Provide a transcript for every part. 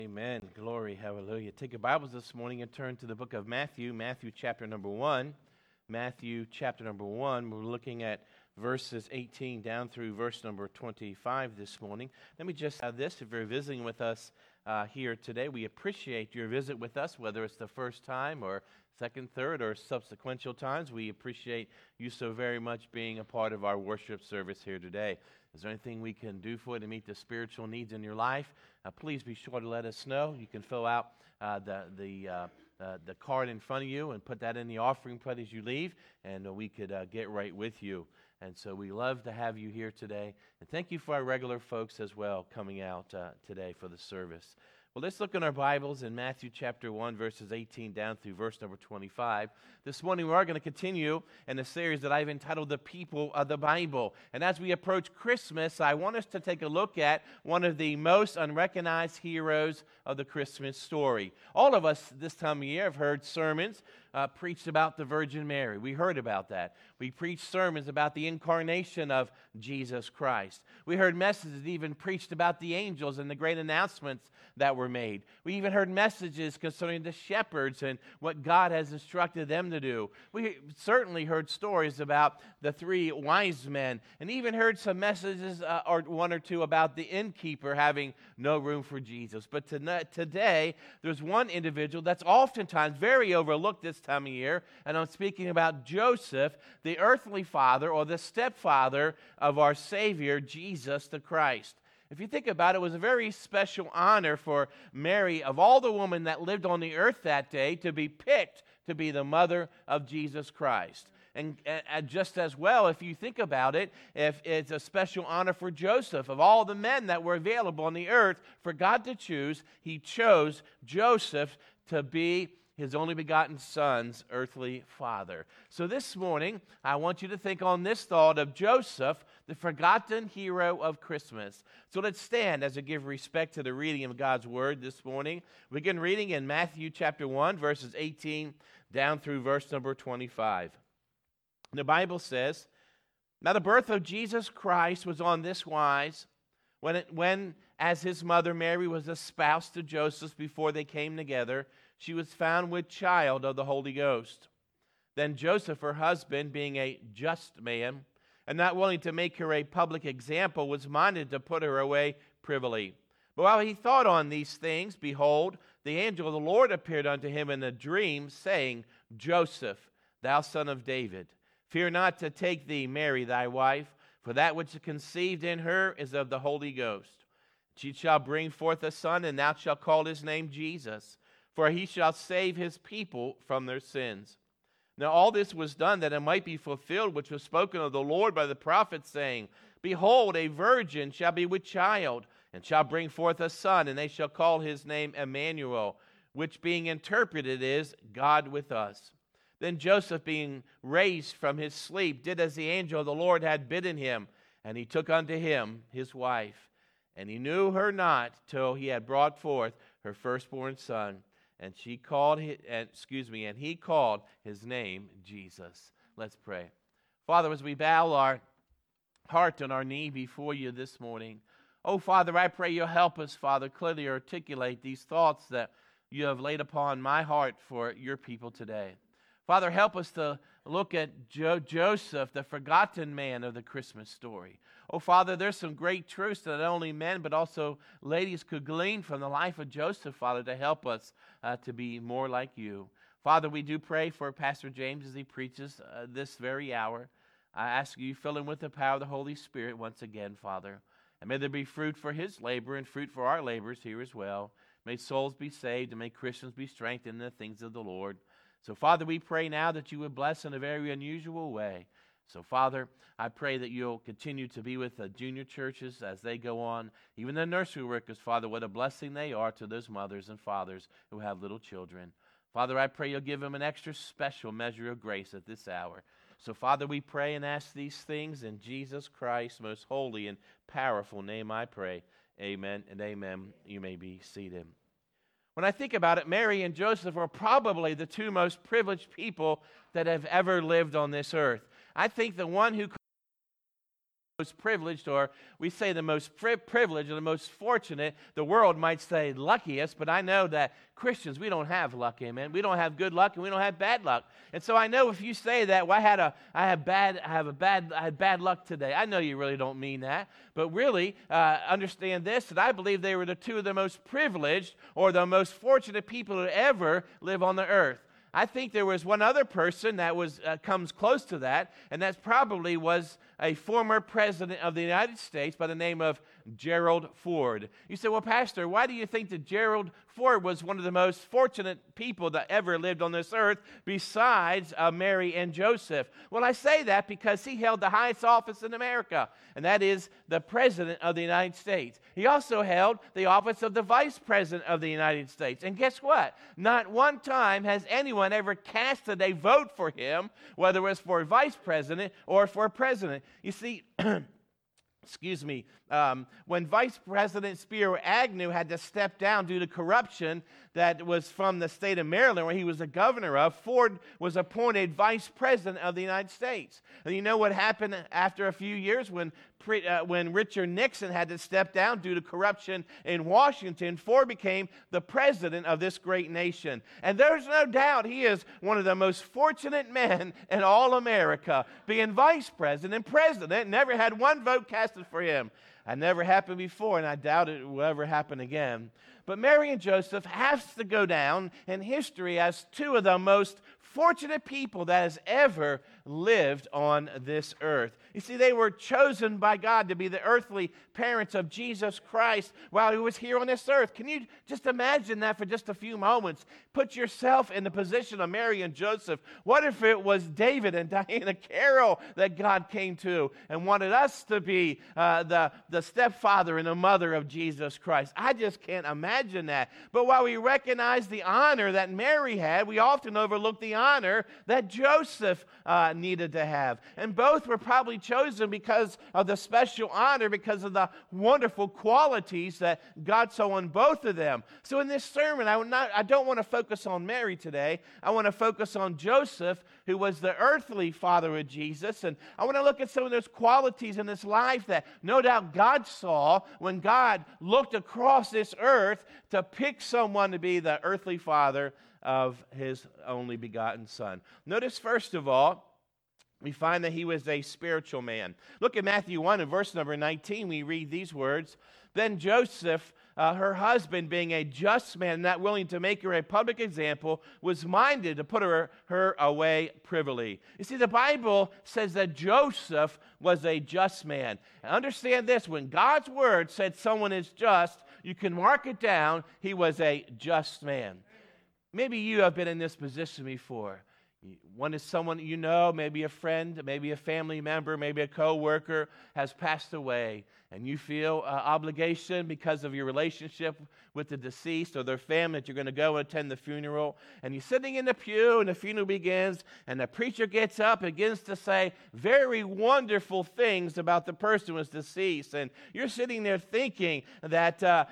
Amen. Glory. Hallelujah. Take your Bibles this morning and turn to the book of Matthew, Matthew chapter number 1. Matthew chapter number 1. We're looking at verses 18 down through verse number 25 this morning. Let me just add this. If you're visiting with us here today, we appreciate your visit with us, whether it's the first time or second, third, or subsequential times. We appreciate you so very much being a part of our worship service here today. Is there anything we can do for you to meet the spiritual needs in your life? Please be sure to let us know. You can fill out the card in front of you and put that in the offering plate as you leave, and we could get right with you. And so we love to have you here today. And thank you for our regular folks as well coming out today for the service. Well, let's look in our Bibles in Matthew chapter 1, verses 18 down through verse number 25. This morning we are going to continue in a series that I've entitled The People of the Bible. And as we approach Christmas, I want us to take a look at one of the most unrecognized heroes of the Christmas story. All of us this time of year have heard sermons preached about the Virgin Mary. We heard about that. We preached sermons about the incarnation of Jesus Christ. We heard messages even preached about the angels and the great announcements that were made. We even heard messages concerning the shepherds and what God has instructed them to do. We certainly heard stories about the three wise men, and even heard some messages or one or two about the innkeeper having no room for Jesus. But today, there's one individual that's oftentimes very overlooked this time of year, and I'm speaking about Joseph, the earthly father or the stepfather of our Savior, Jesus the Christ. If you think about it, it was a very special honor for Mary, of all the women that lived on the earth that day, to be picked to be the mother of Jesus Christ. And just as well, if you think about it, if it's a special honor for Joseph, of all the men that were available on the earth for God to choose, he chose Joseph to be his only begotten son's earthly father. So this morning, I want you to think on this thought of Joseph, the forgotten hero of Christmas. So let's stand as we give respect to the reading of God's word this morning. We begin reading in Matthew chapter 1, verses 18 down through verse number 25. The Bible says, "Now the birth of Jesus Christ was on this wise, when as his mother Mary was espoused to Joseph before they came together, she was found with child of the Holy Ghost. Then Joseph, her husband, being a just man, and not willing to make her a public example, was minded to put her away privily. But while he thought on these things, behold, the angel of the Lord appeared unto him in a dream, saying, Joseph, thou son of David, fear not to take thee Mary thy wife, for that which is conceived in her is of the Holy Ghost. She shall bring forth a son, and thou shalt call his name Jesus, for he shall save his people from their sins. Now all this was done that it might be fulfilled, which was spoken of the Lord by the prophet, saying, Behold, a virgin shall be with child, and shall bring forth a son, and they shall call his name Emmanuel, which being interpreted is, God with us. Then Joseph, being raised from his sleep, did as the angel of the Lord had bidden him, and he took unto him his wife. And he knew her not till he had brought forth her firstborn son. And he called his name Jesus." Let's pray. Father, as we bow our heart and our knee before you this morning, oh, Father, I pray you'll help us, Father, clearly articulate these thoughts that you have laid upon my heart for your people today. Father, help us to look at Joseph, the forgotten man of the Christmas story. Oh, Father, there's some great truths that not only men but also ladies could glean from the life of Joseph, Father, to help us to be more like you. Father, we do pray for Pastor James as he preaches this very hour. I ask you, fill him with the power of the Holy Spirit once again, Father. And may there be fruit for his labor and fruit for our labors here as well. May souls be saved and may Christians be strengthened in the things of the Lord. So, Father, we pray now that you would bless in a very unusual way. So, Father, I pray that you'll continue to be with the junior churches as they go on. Even the nursery workers, Father, what a blessing they are to those mothers and fathers who have little children. Father, I pray you'll give them an extra special measure of grace at this hour. So, Father, we pray and ask these things in Jesus Christ's most holy and powerful name I pray. Amen and amen. You may be seated. When I think about it, Mary and Joseph are probably the two most privileged people that have ever lived on this earth. I think the one who most privileged, or we say the most privileged or the most fortunate. The world might say luckiest, but I know that Christians, we don't have luck, amen. We don't have good luck and we don't have bad luck. And so I know if you say that, well, I had bad luck today. I know you really don't mean that, but really understand this, that I believe they were the two of the most privileged or the most fortunate people to ever live on the earth. I think there was one other person that comes close to that, and that probably was a former president of the United States by the name of Gerald Ford. You say, well, Pastor, why do you think that Gerald Ford was one of the most fortunate people that ever lived on this earth besides Mary and Joseph? Well, I say that because he held the highest office in America, and that is the President of the United States. He also held the office of the Vice President of the United States. And guess what? Not one time has anyone ever casted a vote for him, whether it was for Vice President or for President. You see, excuse me, when Vice President Spiro Agnew had to step down due to corruption that was from the state of Maryland, where he was the governor of, Ford was appointed Vice President of the United States. And you know what happened after a few years when Richard Nixon had to step down due to corruption in Washington? Ford became the president of this great nation. And there's no doubt he is one of the most fortunate men in all America, being vice president and president, never had one vote casted for him. It never happened before, and I doubt it will ever happen again. But Mary and Joseph have to go down in history as two of the most fortunate people that has ever lived on this earth. You see, they were chosen by God to be the earthly parents of Jesus Christ while he was here on this earth. Can you just imagine that for just a few moments? Put yourself in the position of Mary and Joseph. What if it was David and Diana Carroll that God came to and wanted us to be the stepfather and the mother of Jesus Christ? I just can't imagine that. But while we recognize the honor that Mary had, we often overlook the honor that Joseph needed to have. And both were probably chosen because of the special honor, because of the wonderful qualities that God saw in both of them. So in this sermon, I don't want to focus on Mary today. I want to focus on Joseph, who was the earthly father of Jesus. And I want to look at some of those qualities in his life that no doubt God saw when God looked across this earth to pick someone to be the earthly father of his only begotten son. Notice, first of all, we find that he was a spiritual man. Look at Matthew 1 and verse number 19. We read these words. Then Joseph, her husband, being a just man, not willing to make her a public example, was minded to put her away privily. You see, the Bible says that Joseph was a just man. And understand this, when God's word said someone is just, you can mark it down, he was a just man. Maybe you have been in this position before. One is someone you know, maybe a friend, maybe a family member, maybe a co-worker has passed away, and you feel obligation because of your relationship with the deceased or their family that you're going to go and attend the funeral. And you're sitting in the pew, and the funeral begins, and the preacher gets up and begins to say very wonderful things about the person who was deceased. And you're sitting there thinking that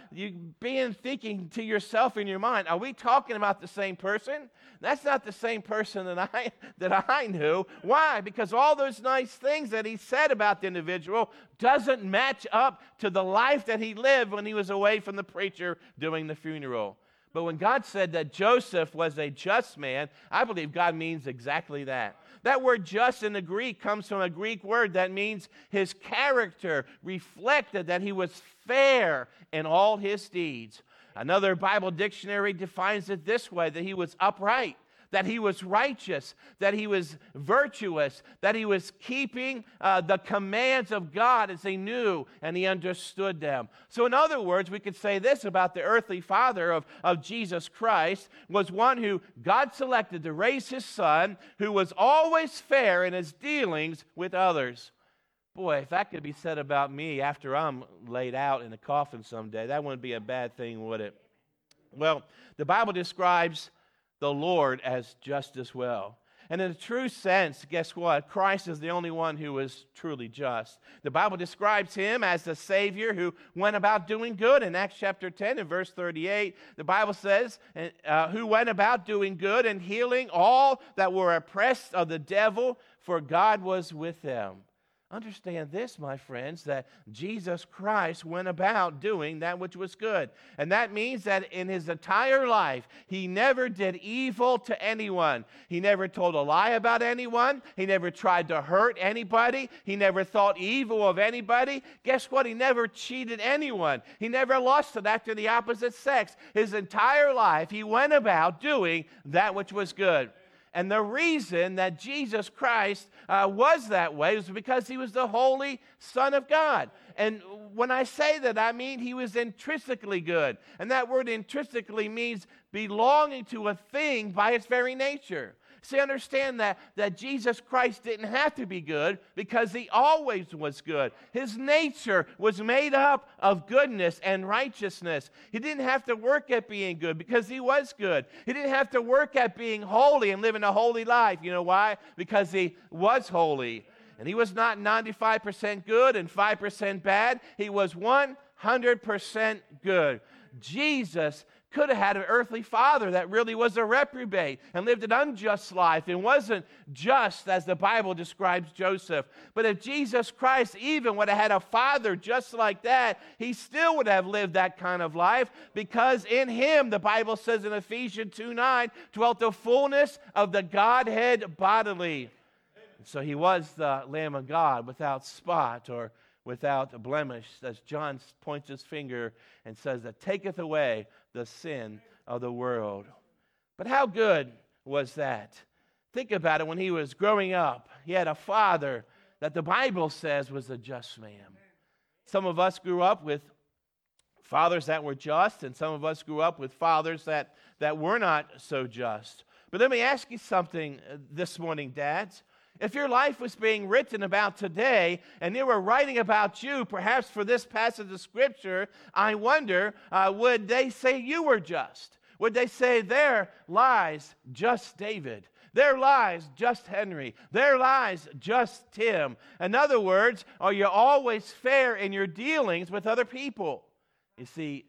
thinking to yourself in your mind, are we talking about the same person? That's not the same person that I knew. Why? Because all those nice things that he said about the individual doesn't match up to the life that he lived when he was away from the preacher doing the funeral. But when God said that Joseph was a just man, I believe God means exactly that. That word just in the Greek comes from a Greek word that means his character reflected that he was fair in all his deeds. Another Bible dictionary defines it this way, that he was upright, that he was righteous, that he was virtuous, that he was keeping the commands of God as he knew and he understood them. So in other words, we could say this about the earthly father of Jesus Christ, was one who God selected to raise his son, who was always fair in his dealings with others. Boy, if that could be said about me after I'm laid out in a coffin someday, that wouldn't be a bad thing, would it? Well, the Bible describes the Lord as just as well. And in a true sense, guess what? Christ is the only one who is truly just. The Bible describes him as the Savior who went about doing good. In Acts chapter 10 and verse 38, the Bible says, who went about doing good and healing all that were oppressed of the devil, for God was with them. Understand this, my friends, that Jesus Christ went about doing that which was good. And that means that in his entire life, he never did evil to anyone. He never told a lie about anyone. He never tried to hurt anybody. He never thought evil of anybody. Guess what? He never cheated anyone. He never lusted after the opposite sex. His entire life, he went about doing that which was good. And the reason that Jesus Christ was that way was because he was the Holy Son of God. And when I say that, I mean he was intrinsically good. And that word intrinsically means belonging to a thing by its very nature. See, understand that Jesus Christ didn't have to be good because he always was good. His nature was made up of goodness and righteousness. He didn't have to work at being good because he was good. He didn't have to work at being holy and living a holy life. You know why? Because he was holy. And he was not 95% good and 5% bad. He was 100% good. Jesus could have had an earthly father that really was a reprobate and lived an unjust life and wasn't just as the Bible describes Joseph. But if Jesus Christ even would have had a father just like that, he still would have lived that kind of life, because in him, the Bible says in Ephesians 2:9, dwelt the fullness of the Godhead bodily. And so he was the Lamb of God without spot or without blemish, as John points his finger and says that taketh away the sin of the world. But how good was that? Think about it. When he was growing up, he had a father that the Bible says was a just man. Some of us grew up with fathers that were just, and some of us grew up with fathers that were not so just. But let me ask you something this morning, dads. If your life was being written about today and they were writing about you, perhaps for this passage of Scripture, I wonder, would they say you were just? Would they say, there lies just David? There lies just Henry? There lies just Tim? In other words, are you always fair in your dealings with other people? You see,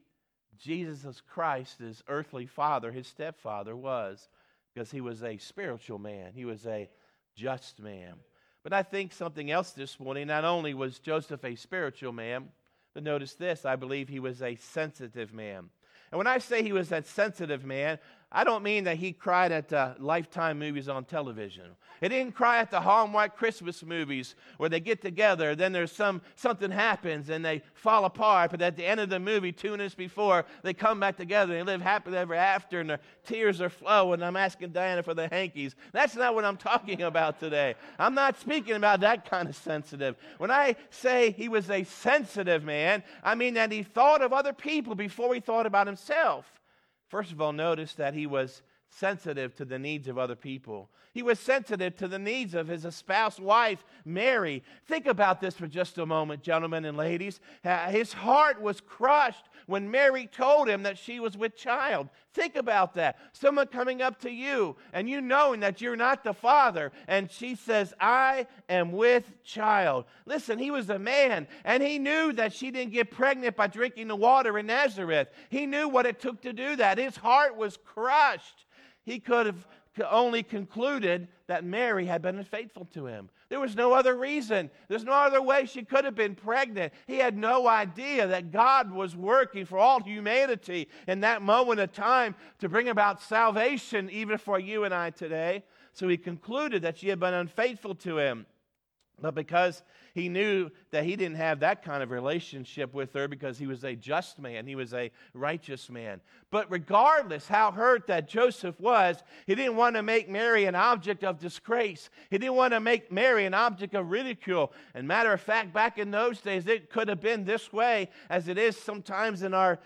Jesus Christ, his earthly father, his stepfather, was, because he was a spiritual man. He was a just man. But I think something else this morning. Not only was Joseph a spiritual man, but notice this, I believe he was a sensitive man. And when I say he was that sensitive man, I don't mean that he cried at Lifetime movies on television. He didn't cry at the Hallmark Christmas movies where they get together, then there's something happens and they fall apart, but at the end of the movie, 2 minutes before, they come back together and they live happily ever after and their tears are flowing. I'm asking Diana for the hankies. That's not what I'm talking about today. I'm not speaking about that kind of sensitive. When I say he was a sensitive man, I mean that he thought of other people before he thought about himself. First of all, notice that he was sensitive to the needs of other people. He was sensitive to the needs of his espoused wife, Mary. Think about this for just a moment, gentlemen and ladies. His heart was crushed when Mary told him that she was with child. Think about that. Someone coming up to you and you knowing that you're not the father, and she says, I am with child. Listen, he was a man, and he knew that she didn't get pregnant by drinking the water in Nazareth. He knew what it took to do that. His heart was crushed. He could have only concluded that Mary had been unfaithful to him. There was no other reason. There's no other way she could have been pregnant. He had no idea that God was working for all humanity in that moment of time to bring about salvation even for you and I today. So he concluded that she had been unfaithful to him. But because he knew that he didn't have that kind of relationship with her, because he was a just man, he was a righteous man. But regardless how hurt that Joseph was, he didn't want to make Mary an object of disgrace. He didn't want to make Mary an object of ridicule. And matter of fact, back in those days, it could have been this way as it is sometimes in our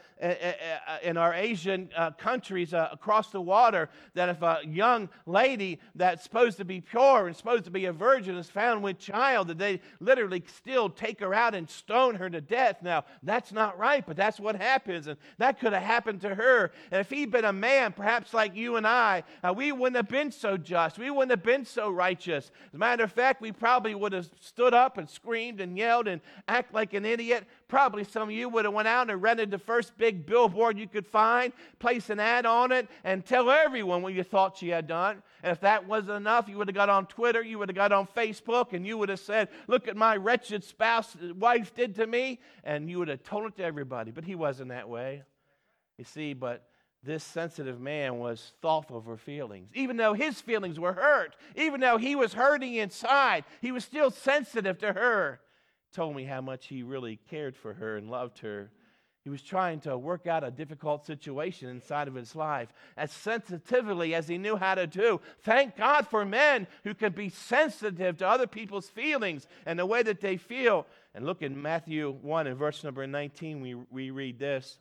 Asian countries across the water, that if a young lady that's supposed to be pure and supposed to be a virgin is found with child, that they literally still take her out and stone her to death. Now, that's not right, but that's what happens, and that could have happened to her. And if he'd been a man, perhaps like you and I, we wouldn't have been so just. We wouldn't have been so righteous. As a matter of fact, we probably would have stood up and screamed and yelled and act like an idiot, Probably some of you would have went out and rented the first big billboard you could find, place an ad on it, and tell everyone what you thought she had done. And if that wasn't enough, you would have got on Twitter, you would have got on Facebook, and you would have said, look at my wretched spouse, wife did to me, and you would have told it to everybody. But he wasn't that way. You see, but this sensitive man was thoughtful of her feelings. Even though his feelings were hurt, even though he was hurting inside, he was still sensitive to her. Told me how much he really cared for her and loved her. He was trying to work out a difficult situation inside of his life as sensitively as he knew how to do. Thank God for men who can be sensitive to other people's feelings and the way that they feel. And look in Matthew 1 and verse number 19, we read this.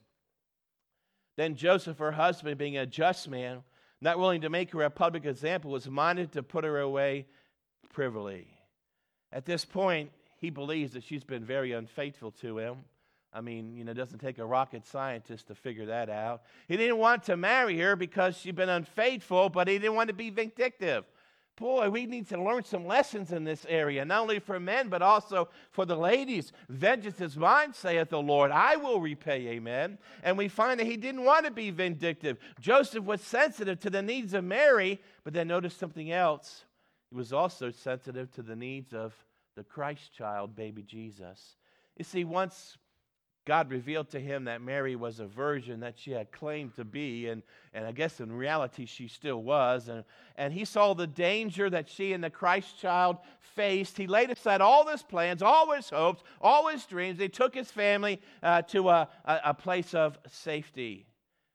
Then Joseph, her husband, being a just man, not willing to make her a public example, was minded to put her away privily. At this point, he believes that she's been very unfaithful to him. I mean, it doesn't take a rocket scientist to figure that out. He didn't want to marry her because she'd been unfaithful, but he didn't want to be vindictive. Boy, we need to learn some lessons in this area, not only for men, but also for the ladies. Vengeance is mine, saith the Lord. I will repay, amen. And we find that he didn't want to be vindictive. Joseph was sensitive to the needs of Mary, but then notice something else. He was also sensitive to the needs of the Christ child, baby Jesus. You see, once God revealed to him that Mary was a virgin that she had claimed to be, and I guess in reality she still was, and he saw the danger that she and the Christ child faced. He laid aside all his plans, all his hopes, all his dreams. He took his family to a place of safety.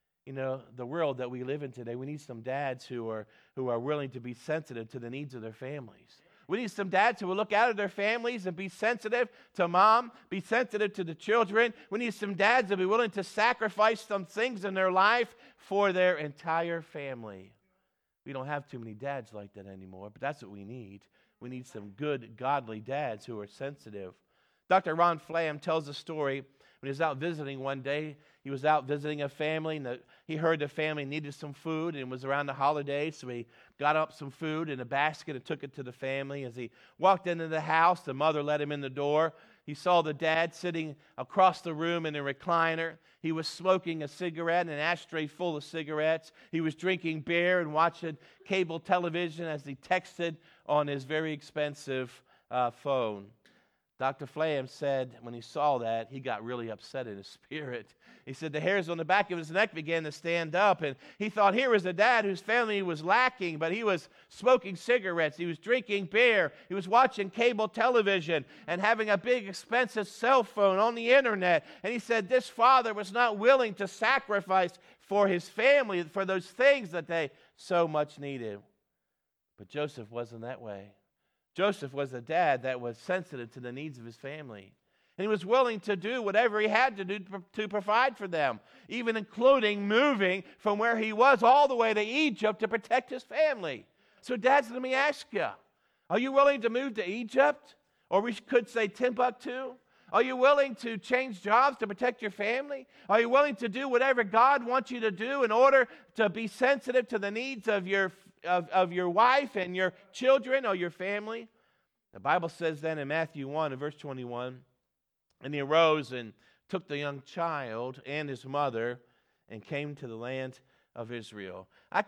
The world that we live in today, we need some dads who are willing to be sensitive to the needs of their families. We need some dads who will look out at their families and be sensitive to mom, be sensitive to the children. We need some dads that will be willing to sacrifice some things in their life for their entire family. We don't have too many dads like that anymore, but that's what we need. We need some good, godly dads who are sensitive. Dr. Ron Flam tells a story. When he was out visiting one day, he was out visiting a family, and he heard the family needed some food, and it was around the holidays, so he got up some food in a basket and took it to the family. As he walked into the house, the mother let him in the door. He saw the dad sitting across the room in a recliner. He was smoking a cigarette, an ashtray full of cigarettes. He was drinking beer and watching cable television as he texted on his very expensive phone. Dr. Flam said when he saw that, he got really upset in his spirit. He said the hairs on the back of his neck began to stand up, and he thought here was a dad whose family was lacking, but he was smoking cigarettes, he was drinking beer, he was watching cable television, and having a big expensive cell phone on the internet. And he said this father was not willing to sacrifice for his family, for those things that they so much needed. But Joseph wasn't that way. Joseph was a dad that was sensitive to the needs of his family. And he was willing to do whatever he had to do to provide for them, even including moving from where he was all the way to Egypt to protect his family. So dads, let me ask you, are you willing to move to Egypt? Or we could say Timbuktu? Are you willing to change jobs to protect your family? Are you willing to do whatever God wants you to do in order to be sensitive to the needs of your wife and your children or your family? The Bible says then in Matthew 1 and verse 21, and he arose and took the young child and his mother and came to the land of Israel. I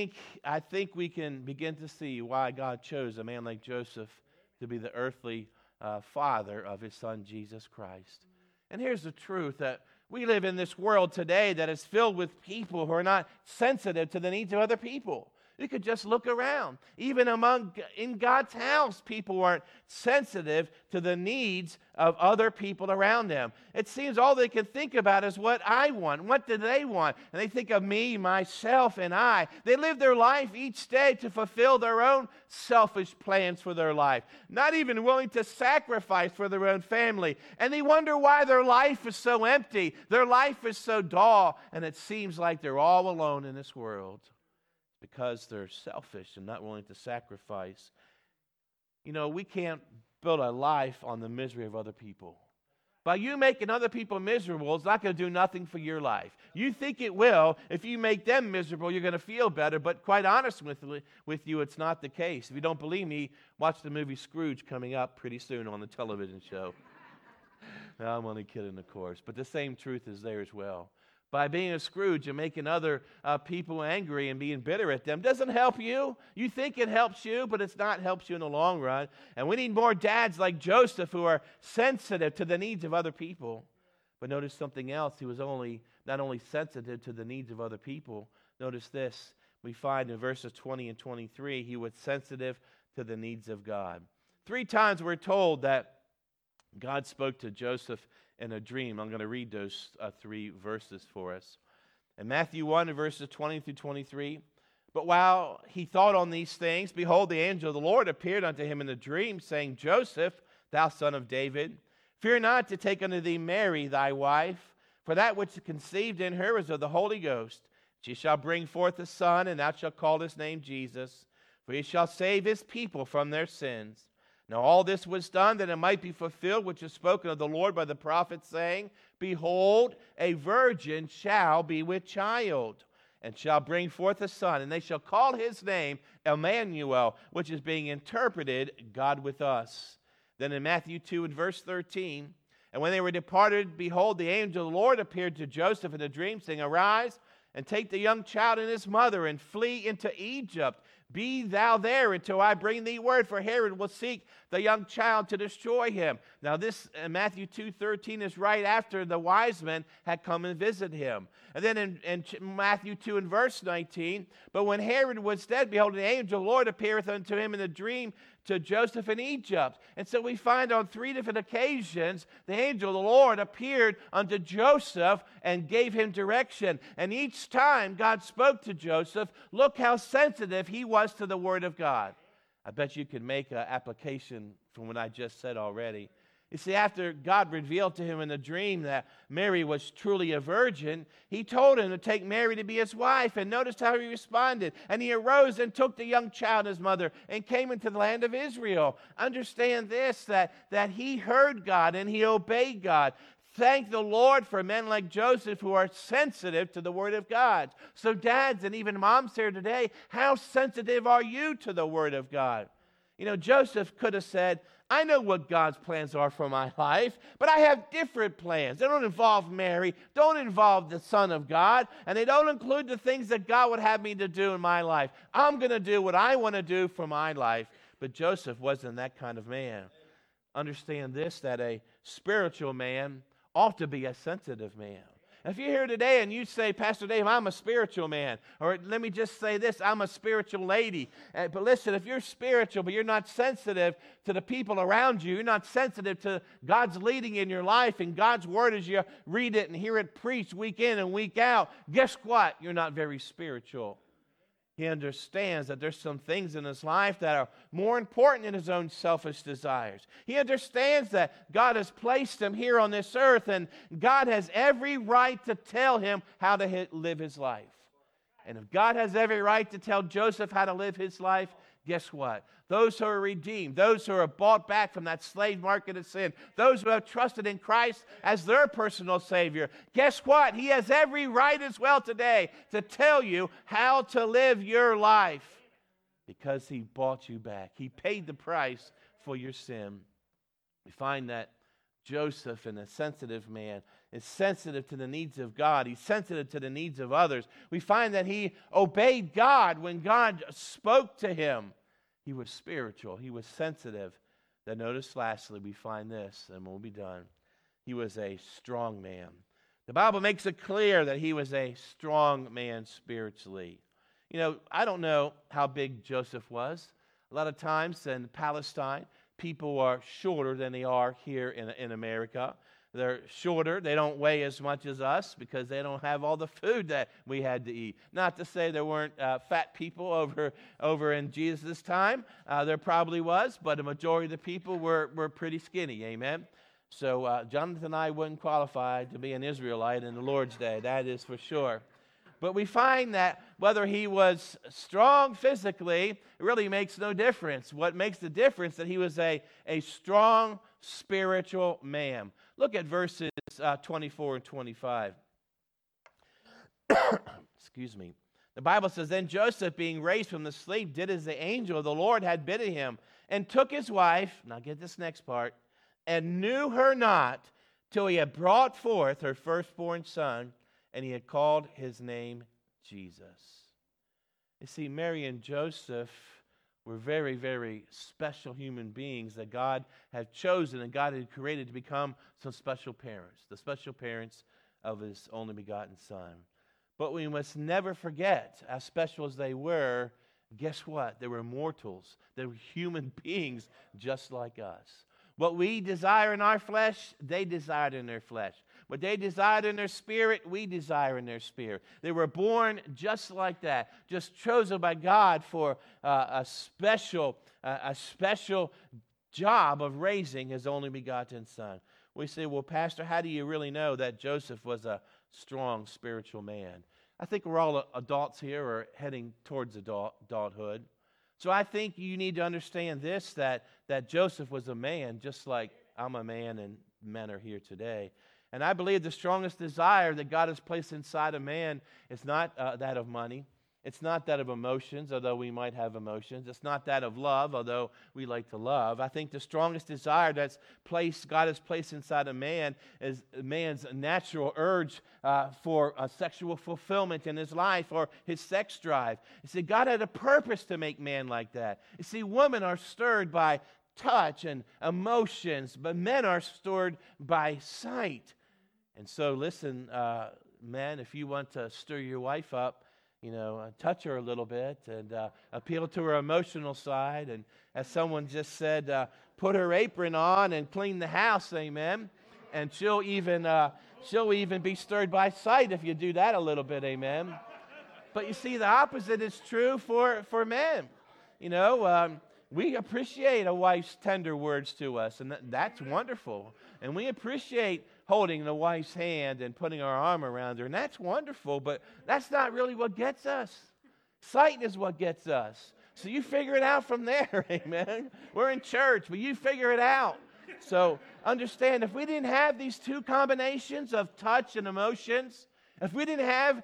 think we can begin to see why God chose a man like Joseph to be the earthly father of his son Jesus Christ. And here's the truth, that we live in this world today that is filled with people who are not sensitive to the needs of other people. You could just look around. Even in God's house, people aren't sensitive to the needs of other people around them. It seems all they can think about is what I want. What do they want? And they think of me, myself, and I. They live their life each day to fulfill their own selfish plans for their life, not even willing to sacrifice for their own family. And they wonder why their life is so empty. Their life is so dull, and it seems like they're all alone in this world. Because they're selfish and not willing to sacrifice. We can't build a life on the misery of other people. By you making other people miserable, it's not going to do nothing for your life. You think it will. If you make them miserable, you're going to feel better. But quite honest with you, it's not the case. If you don't believe me, watch the movie Scrooge coming up pretty soon on the television show. No, I'm only kidding, of course. But the same truth is there as well. By being a Scrooge and making other people angry and being bitter at them doesn't help you. You think it helps you, but it's not helps you in the long run. And we need more dads like Joseph who are sensitive to the needs of other people. But notice something else. He was not only sensitive to the needs of other people. Notice this. We find in verses 20 and 23, he was sensitive to the needs of God. 3 times we're told that God spoke to Joseph in a dream. I'm going to read those 3 verses for us. In Matthew 1, verses 20 through 23, but while he thought on these things, behold, the angel of the Lord appeared unto him in a dream, saying, Joseph, thou son of David, fear not to take unto thee Mary thy wife, for that which is conceived in her is of the Holy Ghost. She shall bring forth a son, and thou shalt call his name Jesus, for he shall save his people from their sins. Now all this was done that it might be fulfilled, which is spoken of the Lord by the prophet, saying, behold, a virgin shall be with child, and shall bring forth a son, and they shall call his name Emmanuel, which is being interpreted, God with us. Then in Matthew 2 and verse 13, and when they were departed, behold, the angel of the Lord appeared to Joseph in a dream, saying, arise, and take the young child and his mother, and flee into Egypt. Be thou there until I bring thee word, for Herod will seek the young child to destroy him. Now this, Matthew 2:13, is right after the wise men had come and visited him. And then in Matthew 2 and verse 19, but when Herod was dead, behold, the angel of the Lord appeareth unto him in a dream to Joseph in Egypt. And so we find on 3 different occasions, the angel of the Lord appeared unto Joseph and gave him direction. And each time God spoke to Joseph, look how sensitive he was to the word of God. I bet you could make an application from what I just said already. You see, after God revealed to him in a dream that Mary was truly a virgin, he told him to take Mary to be his wife. And notice how he responded. And he arose and took the young child, his mother, and came into the land of Israel. Understand this, that he heard God and he obeyed God. Thank the Lord for men like Joseph who are sensitive to the Word of God. So dads and even moms here today, how sensitive are you to the Word of God? You know, Joseph could have said, I know what God's plans are for my life, but I have different plans. They don't involve Mary, don't involve the Son of God, and they don't include the things that God would have me to do in my life. I'm going to do what I want to do for my life. But Joseph wasn't that kind of man. Understand this, that a spiritual man ought to be a sensitive man. If you're here today and you say, Pastor Dave, I'm a spiritual man, or let me just say this, I'm a spiritual lady. But listen, if you're spiritual, but you're not sensitive to the people around you, you're not sensitive to God's leading in your life and God's word as you read it and hear it preached week in and week out, guess what? You're not very spiritual. He understands that there's some things in his life that are more important than his own selfish desires. He understands that God has placed him here on this earth, and God has every right to tell him how to live his life. And if God has every right to tell Joseph how to live his life, guess what? Those who are redeemed, those who are bought back from that slave market of sin, those who have trusted in Christ as their personal Savior, guess what? He has every right as well today to tell you how to live your life because He bought you back. He paid the price for your sin. We find that Joseph, and a sensitive man, is sensitive to the needs of God. He's sensitive to the needs of others. We find that he obeyed God when God spoke to him. He was spiritual. He was sensitive. Then notice lastly, we find this, and we'll be done. He was a strong man. The Bible makes it clear that he was a strong man spiritually. You know, I don't know how big Joseph was. A lot of times in Palestine, people are shorter than they are here in America. They're shorter. They don't weigh as much as us because they don't have all the food that we had to eat. Not to say there weren't fat people over in Jesus' time. There probably was, but a majority of the people were pretty skinny. Amen? So Jonathan and I wouldn't qualify to be an Israelite in the Lord's day. That is for sure. But we find that whether he was strong physically, it really makes no difference. What makes the difference is that he was a strong spiritual man. Look at verses 24 and 25. Excuse me. The Bible says, Then Joseph, being raised from the sleep, did as the angel of the Lord had bidden him, and took his wife, now get this next part, and knew her not till he had brought forth her firstborn son, and he had called his name Jesus. You see, Mary and Joseph were very, very special human beings that God had chosen and God had created to become some special parents, the special parents of his only begotten son. But we must never forget, as special as they were, guess what? They were mortals. They were human beings just like us. What we desire in our flesh, they desired in their flesh. What they desired in their spirit, we desire in their spirit. They were born just like that, just chosen by God for a special job of raising his only begotten son. We say, well, Pastor, how do you really know that Joseph was a strong spiritual man? I think we're all adults here or heading towards adulthood. So I think you need to understand this, that Joseph was a man just like I'm a man and men are here today. And I believe the strongest desire that God has placed inside a man is not that of money. It's not that of emotions, although we might have emotions. It's not that of love, although we like to love. I think the strongest desire God has placed inside a man is a man's natural urge for sexual fulfillment in his life or his sex drive. You see, God had a purpose to make man like that. You see, women are stirred by touch and emotions, but men are stirred by sight. And so listen, men, if you want to stir your wife up, touch her a little bit and appeal to her emotional side. And as someone just said, put her apron on and clean the house, amen. And she'll even be stirred by sight if you do that a little bit, amen. But you see, the opposite is true for men. We appreciate a wife's tender words to us, and that's wonderful. And we appreciate holding the wife's hand and putting our arm around her, and that's wonderful, but that's not really what gets us. Sight is what gets us. So you figure it out from there, amen. We're in church, but you figure it out. So understand, if we didn't have these two combinations of touch and emotions, if we didn't have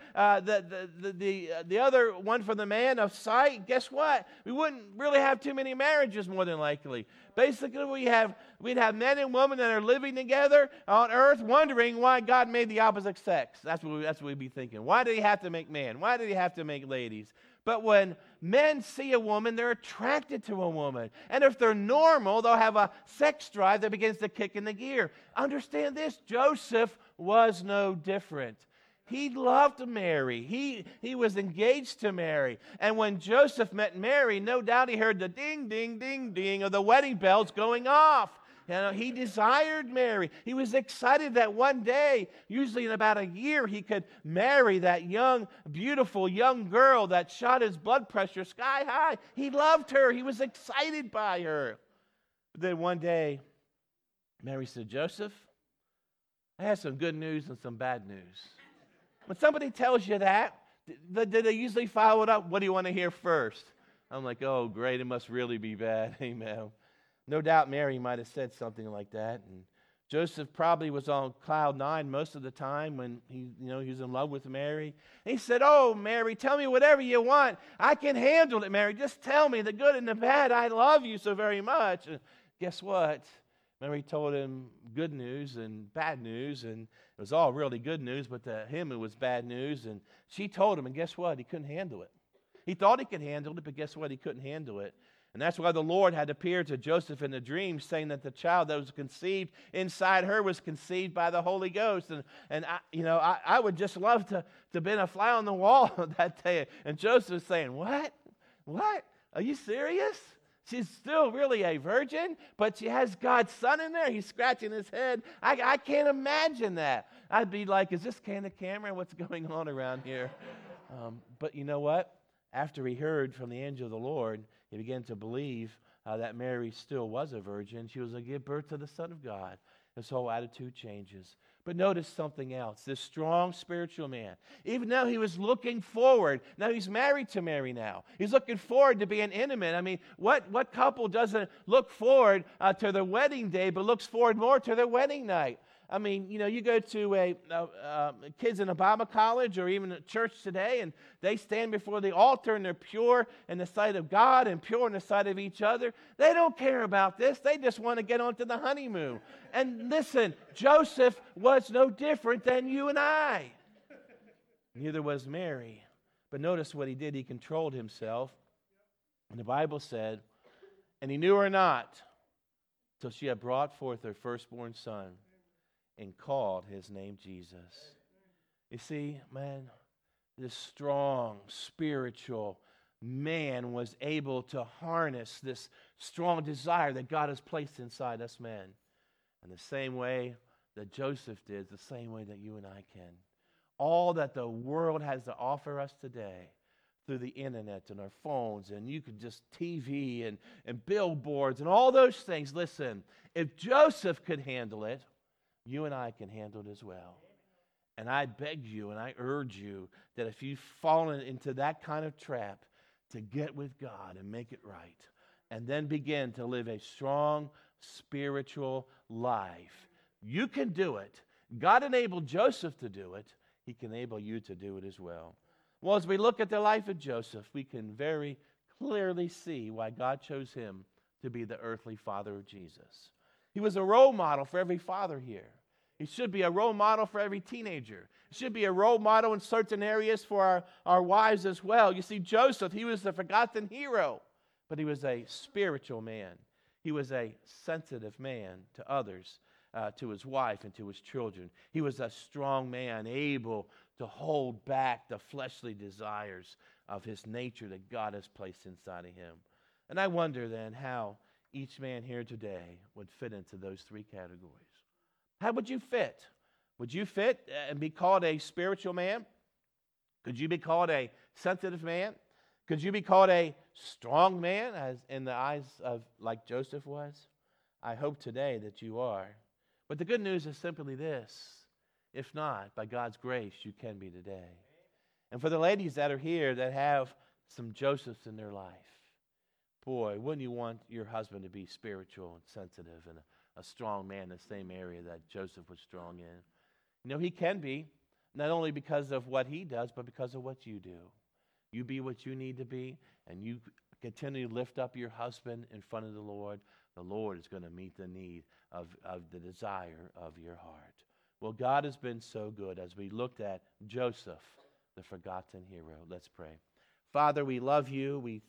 the other one for the man of sight, guess what? We wouldn't really have too many marriages, more than likely. Basically, we'd have men and women that are living together on earth wondering why God made the opposite sex. That's what we'd be thinking. Why did he have to make man? Why did he have to make ladies? But when men see a woman, they're attracted to a woman. And if they're normal, they'll have a sex drive that begins to kick in the gear. Understand this, Joseph was no different. He loved Mary. He was engaged to Mary. And when Joseph met Mary, no doubt he heard the ding, ding, ding, ding of the wedding bells going off. He desired Mary. He was excited that one day, usually in about a year, he could marry that young, beautiful young girl that shot his blood pressure sky high. He loved her. He was excited by her. But then one day, Mary said, Joseph, I have some good news and some bad news. When somebody tells you that, do they usually follow it up? What do you want to hear first? I'm like, oh, great, it must really be bad. Amen. No doubt Mary might have said something like that. And Joseph probably was on cloud nine most of the time when he was in love with Mary. And he said, oh, Mary, tell me whatever you want. I can handle it, Mary. Just tell me the good and the bad. I love you so very much. And guess what? Mary told him good news and bad news, and it was all really good news, but to him it was bad news. And she told him, and guess what? He couldn't handle it. He thought he could handle it, but guess what? He couldn't handle it. And that's why the Lord had appeared to Joseph in a dream, saying that the child that was conceived inside her was conceived by the Holy Ghost. And I would just love to have been a fly on the wall that day. And Joseph was saying, what? What? Are you serious? She's still really a virgin, but she has God's son in there. He's scratching his head. I can't imagine that. I'd be like, is this Candid Camera? What's going on around here? But you know what? After he heard from the angel of the Lord, he began to believe that Mary still was a virgin. She was going to give birth to the Son of God. His whole attitude changes. But notice something else. This strong spiritual man, even though he was looking forward, now he's married to Mary now. He's looking forward to being intimate. I mean, what couple doesn't look forward to their wedding day, but looks forward more to their wedding night? I mean, you go to kids in a Bible college or even a church today, and they stand before the altar, and they're pure in the sight of God and pure in the sight of each other. They don't care about this. They just want to get onto the honeymoon. And listen, Joseph was no different than you and I. Neither was Mary. But notice what he did. He controlled himself. And the Bible said, and he knew her not till she had brought forth her firstborn son and called his name Jesus. You see, man, this strong, spiritual man was able to harness this strong desire that God has placed inside us men. And the same way that Joseph did, the same way that you and I can. All that the world has to offer us today through the internet and our phones, and you could just TV and billboards and all those things. Listen, if Joseph could handle it, you and I can handle it as well. And I beg you and I urge you that if you've fallen into that kind of trap, to get with God and make it right, and then begin to live a strong spiritual life. You can do it. God enabled Joseph to do it. He can enable you to do it as well. Well, as we look at the life of Joseph, we can very clearly see why God chose him to be the earthly father of Jesus. He was a role model for every father here. He should be a role model for every teenager. He should be a role model in certain areas for our wives as well. You see, Joseph, he was the forgotten hero, but he was a spiritual man. He was a sensitive man to others, to his wife and to his children. He was a strong man, able to hold back the fleshly desires of his nature that God has placed inside of him. And I wonder then how each man here today would fit into those three categories. How would you fit? Would you fit and be called a spiritual man? Could you be called a sensitive man? Could you be called a strong man, as in the eyes of like Joseph was? I hope today that you are. But the good news is simply this. If not, by God's grace, you can be today. And for the ladies that are here that have some Josephs in their life, boy, wouldn't you want your husband to be spiritual and sensitive and a strong man in the same area that Joseph was strong in? He can be, not only because of what he does, but because of what you do. You be what you need to be, and you continue to lift up your husband in front of the Lord. The Lord is going to meet the need of the desire of your heart. Well, God has been so good as we looked at Joseph, the forgotten hero. Let's pray. Father, we love you. We